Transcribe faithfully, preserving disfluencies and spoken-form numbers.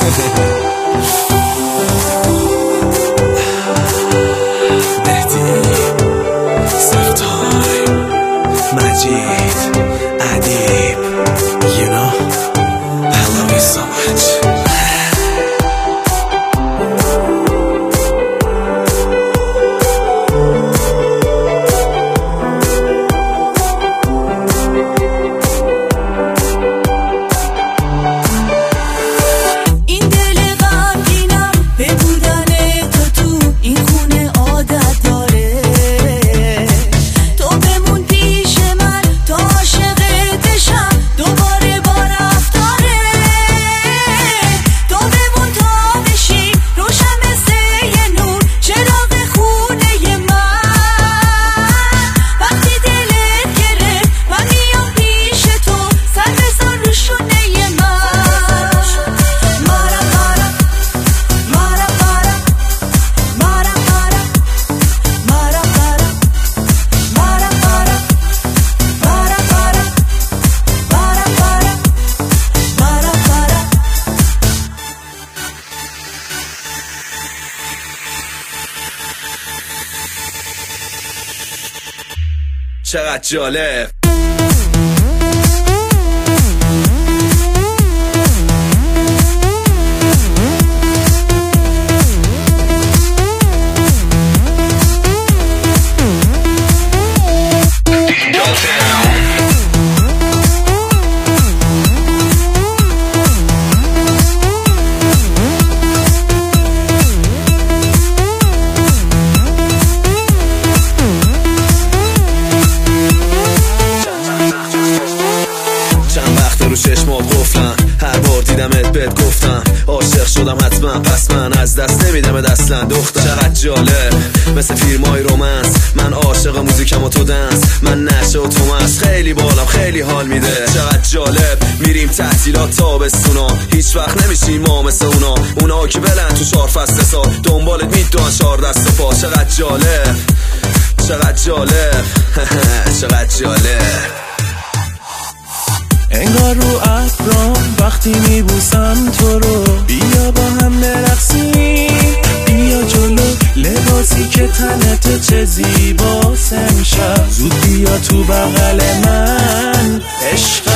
چقدر جالب. چشمات قفلن، هر بار دیدمت بهت گفتم عاشق شدم حتما، پس من از دست نمیدمت اصلا دختر. چقدر جالب، مثل فیلمای رومنس، من عاشق موزیکم و تو دنس، من نشه و تو مست، خیلی بالم خیلی حال میده. چقدر جالب، میریم تعطیلات تابستونا، هیچ وقت نمیشیم ما مثل اونا، اونا که بلند تو چهار فصل سال دنبالت میدوان چهار دست و پا. چقدر جالب، چقدر جالب چقدر جالب. انگار رو ابرام وقتی میبوسم تو رو، بیا با هم برقصیم، بیا جلو، لباسی که تنت چه زیباست امشب، زود بیا تو بغل من عشق